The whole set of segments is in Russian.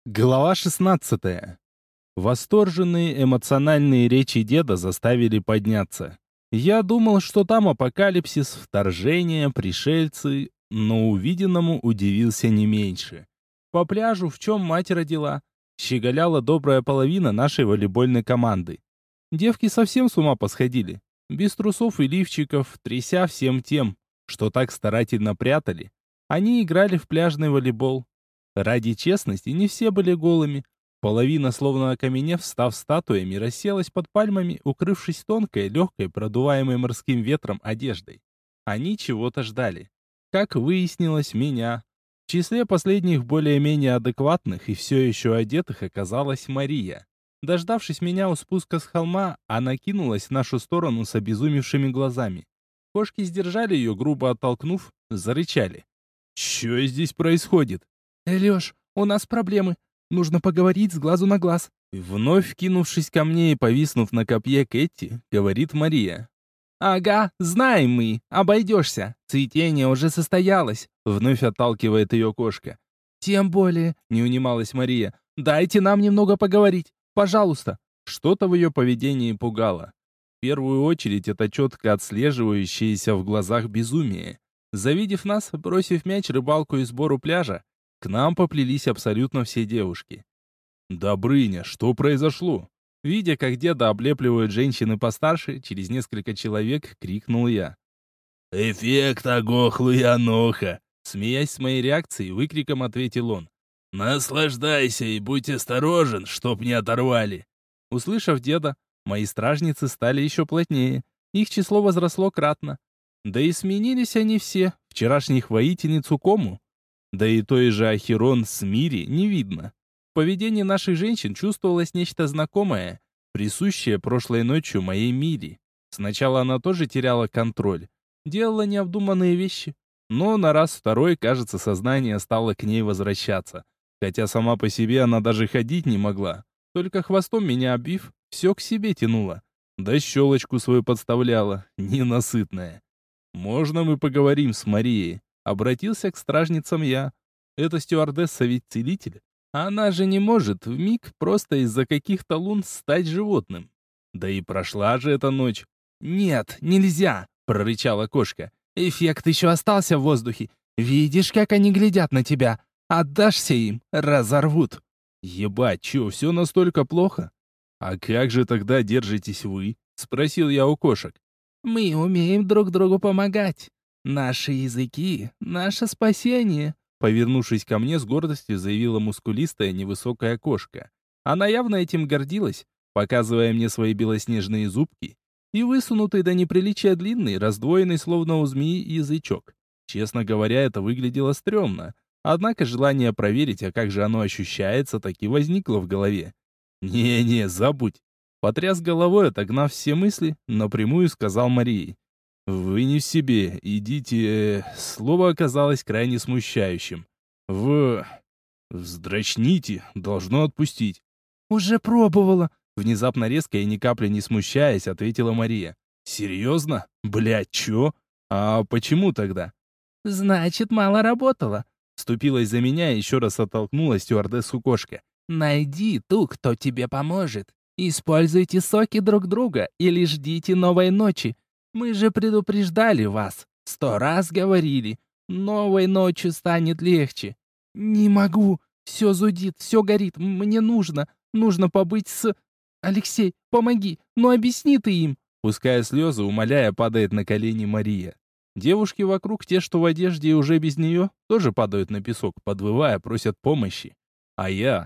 Глава 16. Восторженные эмоциональные речи деда заставили подняться. Я думал, что там апокалипсис, вторжение, пришельцы, но увиденному удивился не меньше. По пляжу, в чем мать родила, щеголяла добрая половина нашей волейбольной команды. Девки совсем с ума посходили. Без трусов и лифчиков, тряся всем тем, что так старательно прятали, они играли в пляжный волейбол. Ради честности, не все были голыми. Половина, словно окаменев, став статуями, расселась под пальмами, укрывшись тонкой, легкой, продуваемой морским ветром одеждой. Они чего-то ждали. Как выяснилось, меня. В числе последних более-менее адекватных и все еще одетых оказалась Мария. Дождавшись меня у спуска с холма, она кинулась в нашу сторону с обезумевшими глазами. Кошки сдержали ее, грубо оттолкнув, зарычали. «Что здесь происходит?» Лёш, у нас проблемы. Нужно поговорить с глазу на глаз. Вновь кинувшись ко мне и повиснув на копье Кэти, говорит Мария. Ага, знаем мы, обойдешься. Цветение уже состоялось. Вновь отталкивает ее кошка. Тем более, не унималась Мария. Дайте нам немного поговорить, пожалуйста. Что-то в ее поведении пугало. В первую очередь это четко отслеживающееся в глазах безумие. Завидев нас, бросив мяч, рыбалку и сбору пляжа, к нам поплелись абсолютно все девушки. «Добрыня, что произошло?» Видя, как деда облепливают женщины постарше, через несколько человек крикнул я. «Эффект оглохлый-аноха!» Смеясь с моей реакцией, выкриком ответил он. «Наслаждайся и будь осторожен, чтоб не оторвали!» Услышав деда, мои стражницы стали еще плотнее. Их число возросло кратно. Да и сменились они все. Вчерашних воительниц Укому. Да и той же Ахирон с Мири не видно. В поведении наших женщин чувствовалось нечто знакомое, присущее прошлой ночью моей Мири. Сначала она тоже теряла контроль, делала необдуманные вещи, но на раз второй, кажется, сознание стало к ней возвращаться. Хотя сама по себе она даже ходить не могла, только хвостом меня обвив, все к себе тянула. Да щелочку свою подставляла, ненасытная. «Можно мы поговорим с Марией?» Обратился к стражницам я. Эта стюардесса ведь целитель. Она же не может вмиг просто из-за каких-то лун стать животным. Да и прошла же эта ночь. Нет, нельзя, прорычала кошка. Эффект еще остался в воздухе. Видишь, как они глядят на тебя. Отдашься им, разорвут. Ебать, чё, все настолько плохо? А как же тогда держитесь вы? Спросил я у кошек. Мы умеем друг другу помогать. Наши языки — наше спасение. Повернувшись ко мне, с гордостью заявила мускулистая невысокая кошка. Она явно этим гордилась, показывая мне свои белоснежные зубки и высунутый до неприличия длинный, раздвоенный словно у змеи язычок. Честно говоря, это выглядело стрёмно. Однако желание проверить, а как же оно ощущается, таки возникло в голове. «Не-не, забудь!» Потряс головой, отогнав все мысли, напрямую сказал Марии. «Вы не в себе, идите...» Слово оказалось крайне смущающим. «Вздрочните, должно отпустить». «Уже пробовала», — внезапно резко и ни капли не смущаясь, ответила Мария. «Серьезно? Блядь, чё? А почему тогда?» «Значит, мало работала», — вступилась за меня и еще раз оттолкнула стюардессу кошка. «Найди ту, кто тебе поможет. Используйте соки друг друга или ждите новой ночи. Мы же предупреждали вас, 100 раз говорили. Новой ночью станет легче». «Не могу. Все зудит, все горит. Мне нужно побыть с... Алексей, помоги, ну объясни ты им». Пуская слезы, умоляя, падает на колени Мария. Девушки вокруг, те, что в одежде и уже без нее, тоже падают на песок, подвывая, просят помощи. А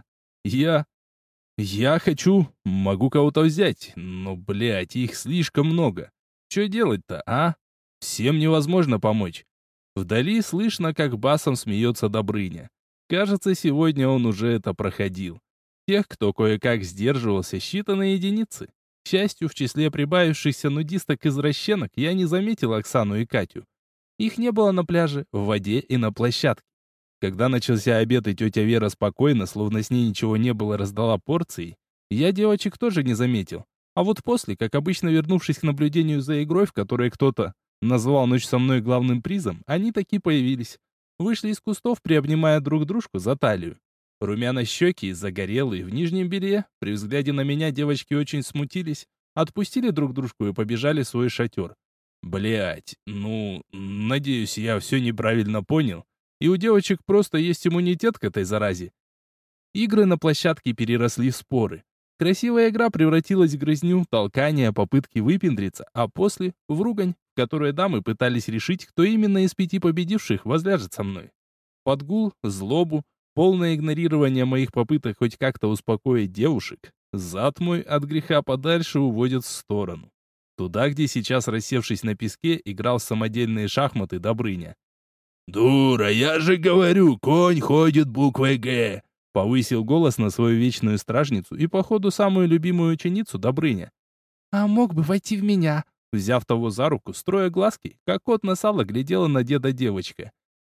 я могу кого-то взять, но, блядь, их слишком много. Что делать-то, а? Всем невозможно помочь. Вдали слышно, как басом смеется Добрыня. Кажется, сегодня он уже это проходил. Тех, кто кое-как сдерживался, считанные единицы. К счастью, в числе прибавившихся нудисток-извращенок я не заметил Оксану и Катю. Их не было на пляже, в воде и на площадке. Когда начался обед и тетя Вера спокойно, словно с ней ничего не было, раздала порции, я девочек тоже не заметил. А вот после, как обычно вернувшись к наблюдению за игрой, в которой кто-то назвал ночь со мной главным призом, они таки появились. Вышли из кустов, приобнимая друг дружку за талию. Румяно-щеки, загорелые, в нижнем белье. При взгляде на меня девочки очень смутились, отпустили друг дружку и побежали в свой шатер. Блять, надеюсь, я все неправильно понял, и у девочек просто есть иммунитет к этой заразе. Игры на площадке переросли в споры. Красивая игра превратилась в грызню, толкание, попытки выпендриться, а после — в ругань, в которой дамы пытались решить, кто именно из 5 победивших возляжет со мной. Подгул, злобу, полное игнорирование моих попыток хоть как-то успокоить девушек, зад мой от греха подальше уводят в сторону. Туда, где сейчас, рассевшись на песке, играл в самодельные шахматы Добрыня. «Дура, я же говорю, конь ходит буквой «Г». Повысил голос на свою вечную стражницу и, походу, самую любимую ученицу Добрыня. «А мог бы войти в меня?» Взяв того за руку, строя глазки, как кот на сало глядела на деда девочка.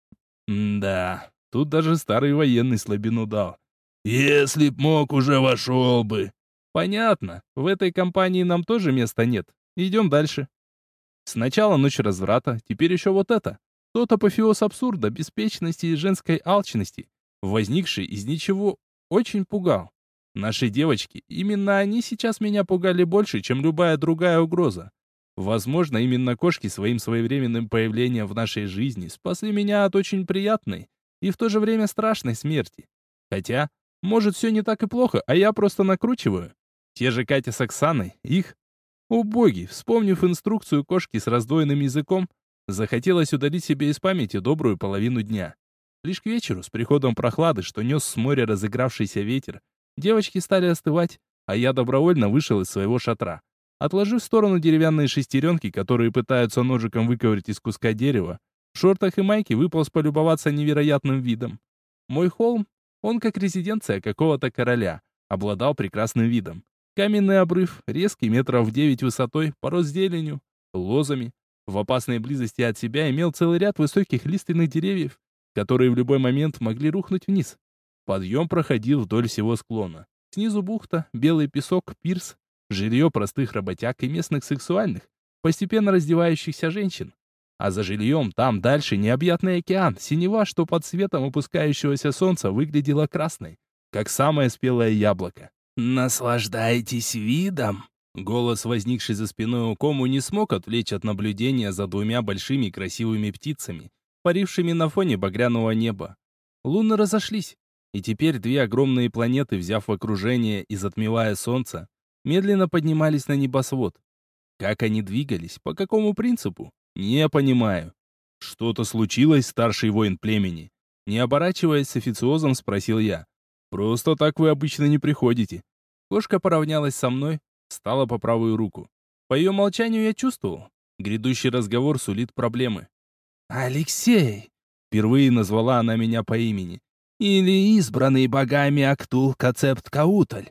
Да, тут даже старый военный слабину дал. «Если б мог, уже вошел бы». Понятно, в этой компании нам тоже места нет. Идем дальше. Сначала ночь разврата, теперь еще вот это. Тот апофеоз абсурда, беспечности и женской алчности, возникший из ничего, очень пугал. Наши девочки, именно они сейчас меня пугали больше, чем любая другая угроза. Возможно, именно кошки своим своевременным появлением в нашей жизни спасли меня от очень приятной и в то же время страшной смерти. Хотя, может, все не так и плохо, а я просто накручиваю. Те же Катя с Оксаной, их... О боги, вспомнив инструкцию кошки с раздвоенным языком, захотелось удалить себе из памяти добрую половину дня. Лишь к вечеру, с приходом прохлады, что нес с моря разыгравшийся ветер, девочки стали остывать, а я добровольно вышел из своего шатра. Отложив в сторону деревянные шестеренки, которые пытаются ножиком выковырять из куска дерева, в шортах и майке выполз полюбоваться невероятным видом. Мой холм, он как резиденция какого-то короля, обладал прекрасным видом. Каменный обрыв, резкий метров в 9 высотой, порос зеленью, лозами. В опасной близости от себя имел целый ряд высоких лиственных деревьев, которые в любой момент могли рухнуть вниз. Подъем проходил вдоль всего склона. Снизу бухта, белый песок, пирс, жилье простых работяг и местных сексуальных, постепенно раздевающихся женщин. А за жильем там дальше необъятный океан, синева, что под светом опускающегося солнца выглядела красной, как самое спелое яблоко. «Наслаждайтесь видом!» Голос, возникший за спиной у Кому, не смог отвлечь от наблюдения за 2 большими красивыми птицами, парившими на фоне багряного неба. Луны разошлись, и теперь 2 огромные планеты, взяв в окружение и затмевая солнце, медленно поднимались на небосвод. Как они двигались, по какому принципу? Не понимаю. Что-то случилось, старший воин племени? Не оборачиваясь с официозом, спросил я. Просто так вы обычно не приходите. Кошка поравнялась со мной, встала по правую руку. По ее молчанию я чувствовал. Грядущий разговор сулит проблемы. «Алексей!» Впервые назвала она меня по имени. «Или избранный богами Актул-Кацепт-Каутль.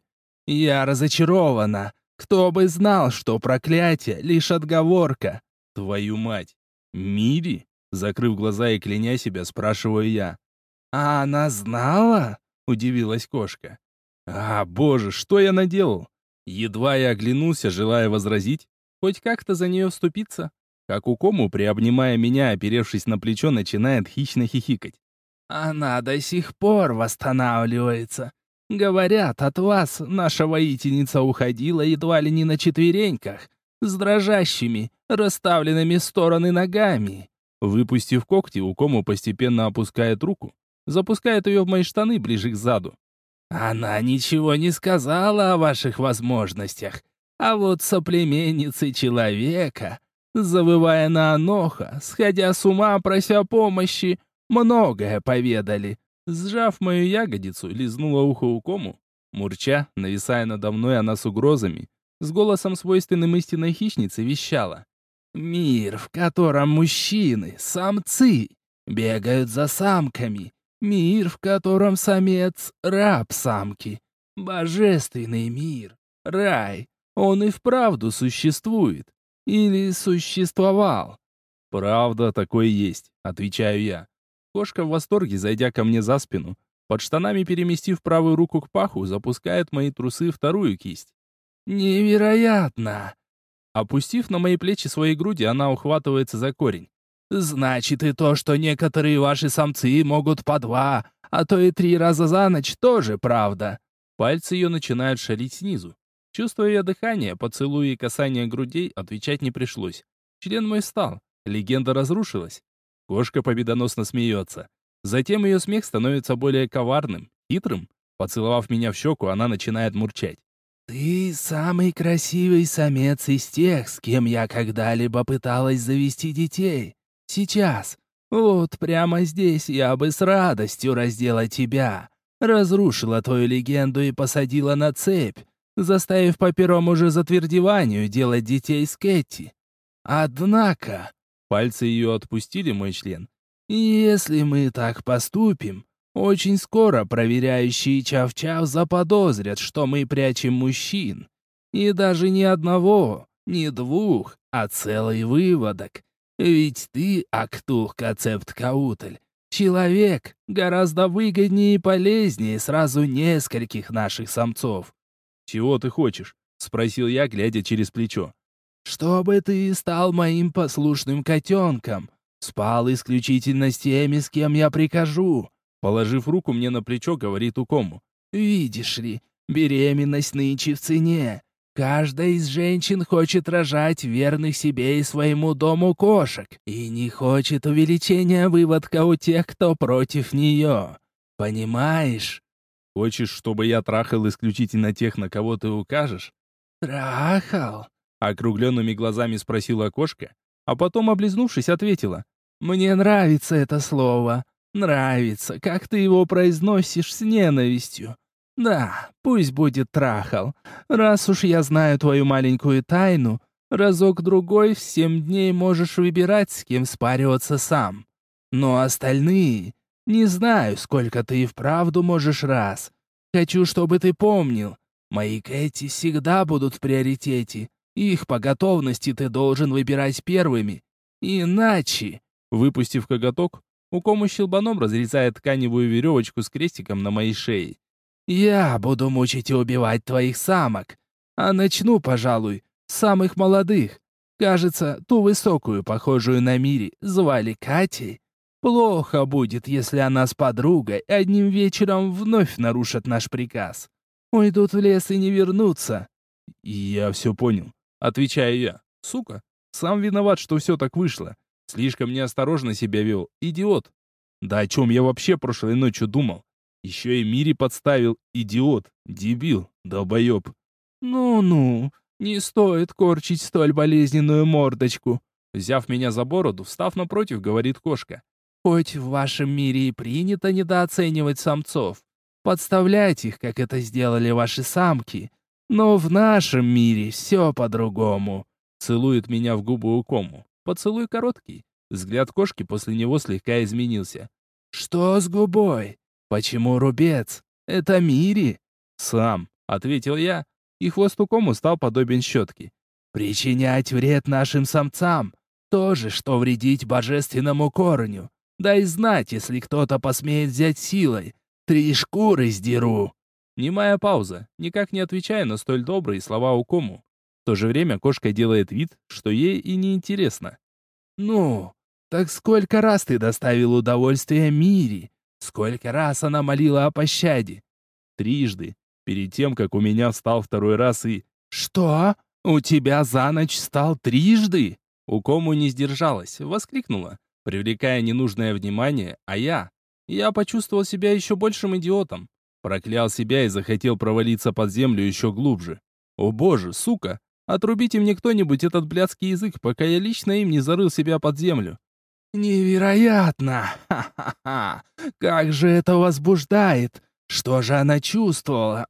Я разочарована. Кто бы знал, что проклятие — лишь отговорка». Твою мать! Мири? Закрыв глаза и кляня себя, спрашиваю я. «А она знала?» — удивилась кошка. А, боже, что я наделал? Едва я оглянулся, желая возразить, хоть как-то за нее вступиться, как у Кому, приобнимая меня, оперевшись на плечо, начинает хищно хихикать. «Она до сих пор восстанавливается. Говорят, от вас наша воительница уходила едва ли не на четвереньках, с дрожащими, расставленными в стороны ногами». Выпустив когти, у Кому постепенно опускает руку, запускает ее в мои штаны ближе к заду. «Она ничего не сказала о ваших возможностях, а вот соплеменницы человека, завывая на аноха, сходя с ума, прося помощи, многое поведали». Сжав мою ягодицу, лизнула ухо у Кому. Мурча, нависая надо мной, она с угрозами, с голосом свойственным истинной хищнице, вещала. «Мир, в котором мужчины, самцы, бегают за самками. Мир, в котором самец — раб самки. Божественный мир, рай, он и вправду существует. Или существовал». «Правда, такое есть», — отвечаю я. Кошка в восторге, зайдя ко мне за спину, под штанами переместив правую руку к паху, запускает мои трусы вторую кисть. «Невероятно!» Опустив на мои плечи свои груди, она ухватывается за корень. «Значит и то, что некоторые ваши самцы могут по 2, а то и 3 раза за ночь тоже правда». Пальцы ее начинают шарить снизу. Чувствуя ее дыхание, поцелуи и касание грудей, отвечать не пришлось. Член мой встал. Легенда разрушилась. Кошка победоносно смеется. Затем ее смех становится более коварным, хитрым. Поцеловав меня в щеку, она начинает мурчать. «Ты самый красивый самец из тех, с кем я когда-либо пыталась завести детей. Сейчас, вот прямо здесь я бы с радостью раздела тебя, разрушила твою легенду и посадила на цепь, заставив по первому же затвердеванию делать детей с Кэти. Однако...» Пальцы ее отпустили мой член. «Если мы так поступим, очень скоро проверяющие Чав-Чав заподозрят, что мы прячем мужчин. И даже не одного, не 2, а целый выводок. Ведь ты, Актух-Кацепт-Каутль, человек гораздо выгоднее и полезнее сразу нескольких наших самцов». «Чего ты хочешь?» — спросил я, глядя через плечо. «Чтобы ты стал моим послушным котенком, спал исключительно с теми, с кем я прикажу». Положив руку мне на плечо, говорит Укому. «Видишь ли, беременность нынче в цене. Каждая из женщин хочет рожать верных себе и своему дому кошек и не хочет увеличения выводка у тех, кто против нее. Понимаешь?» «Хочешь, чтобы я трахал исключительно тех, на кого ты укажешь?» «Трахал?» — округленными глазами спросила кошка, а потом, облизнувшись, ответила. «Мне нравится это слово. Нравится, как ты его произносишь с ненавистью. Да, пусть будет трахал. Раз уж я знаю твою маленькую тайну, разок-другой в 7 дней можешь выбирать, с кем спариваться сам. Но остальные... Не знаю, сколько ты и вправду можешь раз. Хочу, чтобы ты помнил, мои Кэти всегда будут в приоритете. Их по готовности ты должен выбирать первыми. Иначе...» Выпустив коготок, Укому щелбаном разрезает тканевую веревочку с крестиком на моей шее. «Я буду мучить и убивать твоих самок. А начну, пожалуй, с самых молодых. Кажется, ту высокую, похожую на Мири, звали Катей. Плохо будет, если она с подругой одним вечером вновь нарушат наш приказ. Уйдут в лес и не вернутся». «Я все понял», — отвечаю я. «Сука, сам виноват, что все так вышло. Слишком неосторожно себя вел, идиот. Да о чем я вообще прошлой ночью думал? Еще и Мири подставил, идиот, дебил, долбоеб». «Ну-ну, не стоит корчить столь болезненную мордочку», взяв меня за бороду, встав напротив, говорит кошка. «Хоть в вашем мире и принято недооценивать самцов, подставлять их, как это сделали ваши самки, но в нашем мире все по-другому». Целует меня в губы Укому. Поцелуй короткий. Взгляд кошки после него слегка изменился. «Что с губой? Почему рубец? Это Мири?» «Сам», — ответил я, и хвост Укому стал подобен щетке. «Причинять вред нашим самцам — то же, что вредить божественному корню. Дай знать, если кто-то посмеет взять силой. 3 шкуры сдеру». Немая пауза, никак не отвечая на столь добрые слова Укому. В то же время кошка делает вид, что ей и не интересно. «Ну, так сколько раз ты доставил удовольствие Мири? Сколько раз она молила о пощаде?» «3, перед тем, как у меня встал 2 раз и...» «Что? У тебя за ночь встал 3?» Укому не сдержалась, воскликнула, привлекая ненужное внимание, а я почувствовал себя еще большим идиотом. Проклял себя и захотел провалиться под землю еще глубже. О боже, сука! Отрубите мне кто-нибудь этот блядский язык, пока я лично им не зарыл себя под землю. «Невероятно! Ха-ха-ха! Как же это возбуждает! Что же она чувствовала?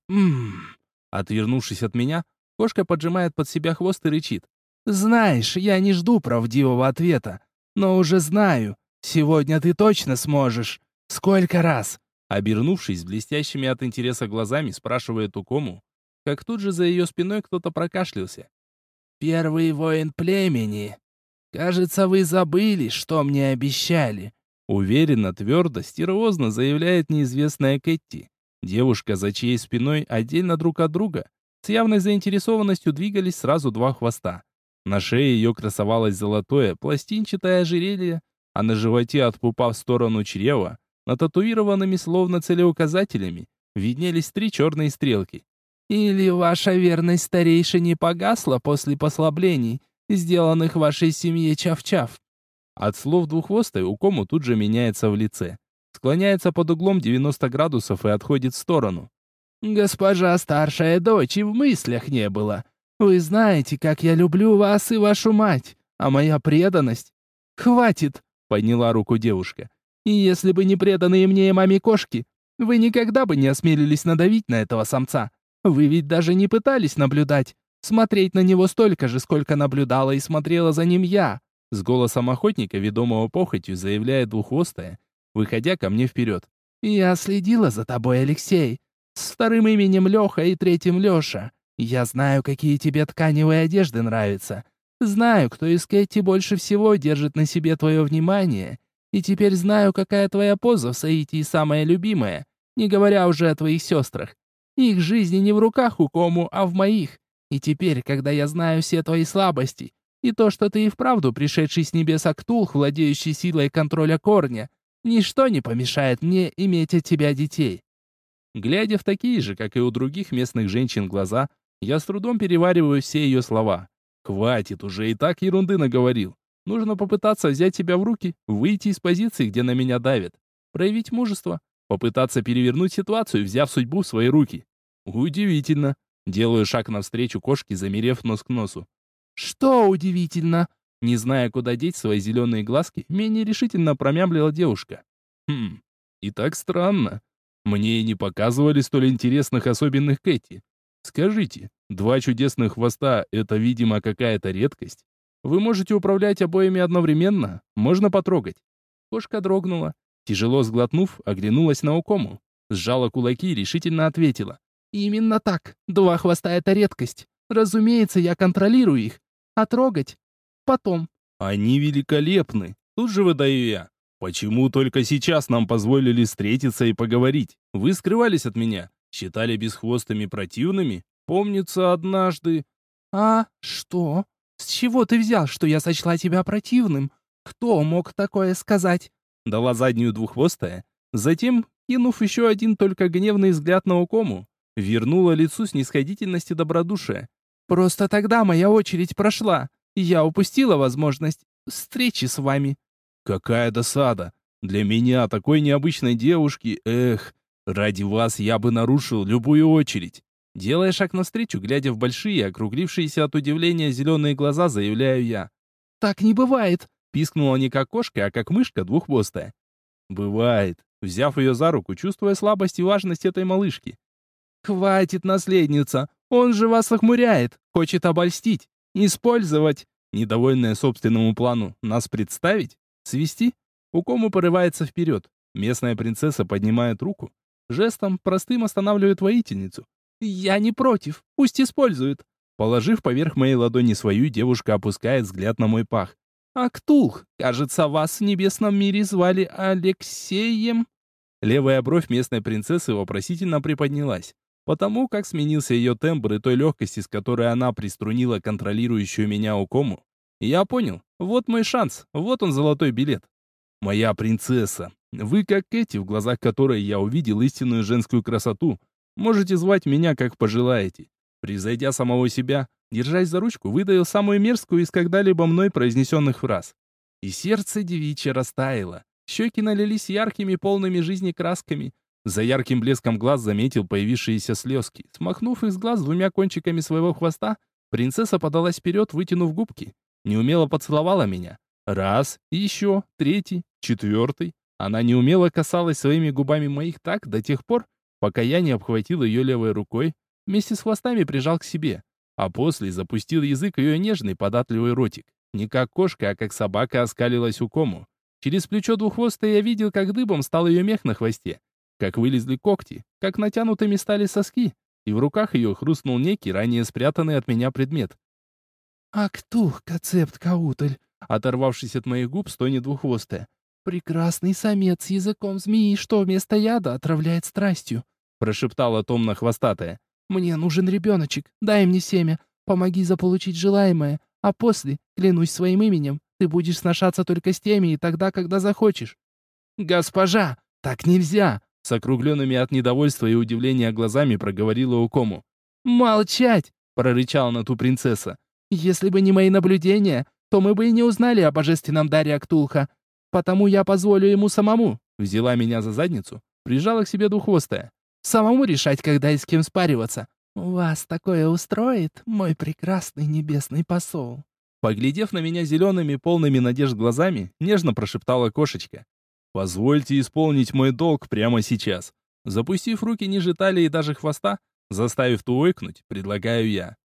Отвернувшись от меня, кошка поджимает под себя хвост и рычит. «Знаешь, я не жду правдивого ответа, но уже знаю. Сегодня ты точно сможешь. Сколько раз?» Обернувшись с блестящими от интереса глазами, спрашивает Укому, как тут же за ее спиной кто-то прокашлялся. «Первый воин племени. Кажется, вы забыли, что мне обещали». Уверенно, твердо, стервозно заявляет неизвестная Кэти. Девушка, за чьей спиной отдельно друг от друга, с явной заинтересованностью двигались сразу 2 хвоста. На шее ее красовалось золотое, пластинчатое ожерелье, а на животе от пупа в сторону чрева Нататуированными словно целеуказателями виднелись 3 черные стрелки. Или ваша верность старейшине погасла после послаблений, сделанных вашей семье Чав-Чав? От слов двуххвостой Укому тут же меняется в лице. Склоняется под углом 90 градусов и отходит в сторону. Госпожа старшая дочь и в мыслях не было. Вы знаете, как я люблю вас и вашу мать, а моя преданность... Хватит, подняла руку девушка. И если бы не преданные мне и маме кошки, вы никогда бы не осмелились надавить на этого самца. Вы ведь даже не пытались наблюдать, смотреть на него столько же, сколько наблюдала и смотрела за ним я. С голосом охотника, ведомого похотью, заявляет двуххвостая, выходя ко мне вперед. Я следила за тобой, Алексей. С вторым именем Леха и третьим Леша. Я знаю, какие тебе тканевые одежды нравятся. Знаю, кто из Кэти больше всего держит на себе твое внимание. И теперь знаю, какая твоя поза в Саитии самая любимая, не говоря уже о твоих сестрах. Их жизни не в руках Укому, а в моих. И теперь, когда я знаю все твои слабости, и то, что ты и вправду пришедший с небес Актулх, владеющий силой контроля корня, ничто не помешает мне иметь от тебя детей. Глядя в такие же, как и у других местных женщин, глаза, я с трудом перевариваю все ее слова. Хватит, уже и так ерунды наговорил. Нужно попытаться взять себя в руки, выйти из позиции, где на меня давят, проявить мужество, попытаться перевернуть ситуацию, взяв судьбу в свои руки. Удивительно. Делаю шаг навстречу кошке, замерев нос к носу. Что удивительно? Не зная, куда деть свои зеленые глазки, менее решительно промямлила девушка. И так странно. Мне и не показывали столь интересных особенных Кэти. Скажите, 2 чудесных хвоста — это, видимо, какая-то редкость? Вы можете управлять обоими одновременно? Можно потрогать?» Кошка дрогнула. Тяжело сглотнув, оглянулась на Укому. Сжала кулаки и решительно ответила. «Именно так. 2 хвоста — это редкость. Разумеется, я контролирую их. А трогать? Потом». «Они великолепны. Тут же выдаю я. Почему только сейчас нам позволили встретиться и поговорить? Вы скрывались от меня, считали бесхвостыми противными? Помнится, однажды...» «А, что? С чего ты взял, что я сочла тебя противным? Кто мог такое сказать?» Дала заднюю двуххвостая. Затем, кинув еще один только гневный взгляд на Укому, вернула лицу снисходительность и добродушие. «Просто тогда моя очередь прошла, и я упустила возможность встречи с вами». «Какая досада! Для меня, такой необычной девушки, ради вас я бы нарушил любую очередь». Делая шаг навстречу, глядя в большие, округлившиеся от удивления зеленые глаза, заявляю я. «Так не бывает!» Пискнула не как кошка, а как мышка двуххвостая. «Бывает», взяв ее за руку, чувствуя слабость и важность этой малышки. «Хватит, наследница! Он же вас охмуряет, хочет обольстить, использовать!» Недовольная собственному плану, нас представить? Свести? Укому порывается вперед. Местная принцесса поднимает руку. Жестом простым останавливает воительницу. «Я не против, пусть использует». Положив поверх моей ладони свою, девушка опускает взгляд на мой пах. «Актулх, кажется, вас в небесном мире звали Алексеем?» Левая бровь местной принцессы вопросительно приподнялась, потому как сменился ее тембр и той легкости, с которой она приструнила контролирующую меня Укому. Я понял, вот мой шанс, вот он золотой билет. Моя принцесса, вы как Кэти, в глазах которой я увидел истинную женскую красоту, можете звать меня как пожелаете. Превзойдя самого себя, держась за ручку, выдавил самую мерзкую из когда-либо мной произнесенных фраз. И сердце девичье растаяло. Щеки налились яркими, полными жизни красками. За ярким блеском глаз заметил появившиеся слезки. Смахнув их с глаз 2 кончиками своего хвоста, принцесса подалась вперед, вытянув губки. Неумело поцеловала меня. Раз, еще, 3, 4. Она неумело касалась своими губами моих так до тех пор, пока я не обхватил ее левой рукой, вместе с хвостами прижал к себе, а после запустил язык в ее нежный податливый ротик. Не как кошка, а как собака оскалилась Укому. Через плечо двуххвостой я видел, как дыбом стал ее мех на хвосте, как вылезли когти, как натянутыми стали соски, и в руках ее хрустнул некий, ранее спрятанный от меня предмет. «Актух, Кацепт Каутль», оторвавшись от моих губ, стонет двуххвостая. «Прекрасный самец с языком змеи, что вместо яда отравляет страстью», прошептала томно-хвостатая. «Мне нужен ребеночек, дай мне семя, помоги заполучить желаемое, а после, клянусь своим именем, ты будешь сношаться только с теми и тогда, когда захочешь». «Госпожа, «Так нельзя!» — с округленными от недовольства и удивления глазами проговорила Укому. «Молчать!» — прорычала на ту принцесса. «Если бы не мои наблюдения, то мы бы и не узнали о божественном даре Актулха. Потому я позволю ему самому». Взяла меня за задницу, прижала к себе двуххвостая. «Самому решать, когда и с кем спариваться. Вас такое устроит, мой прекрасный небесный посол?» Поглядев на меня зелеными, полными надежд глазами, нежно прошептала кошечка. «Позвольте исполнить мой долг прямо сейчас». Запустив руки ниже талии и даже хвоста, заставив ту ойкнуть, предлагаю я.